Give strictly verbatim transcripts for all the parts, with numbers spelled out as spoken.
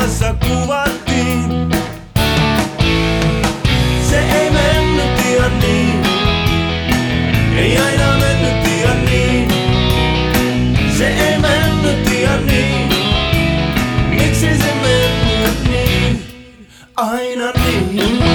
kuvassa kuvattiin. Se ei mennyt ihan niin, ei aina mennyt ihan niin. Se ei mennyt ihan niin, miksi se mennyt niin, aina niin.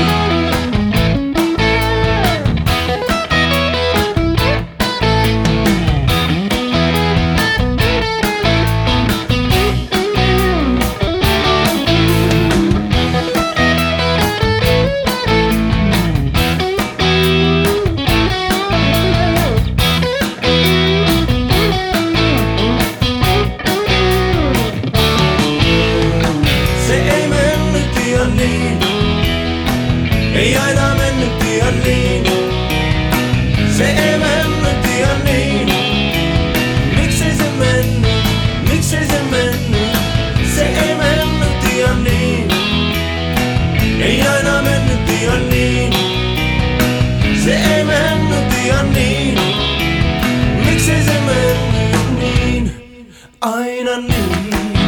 Ei aina mennyt ihan niin, se ei mennyt ihan niin. Miksei se mennyt, miksei se mennyt, se ei mennyt ihan niin. Ei aina mennyt ihan niin, se ei mennyt ihan niin. Miksei se mennyt niin, aina niin.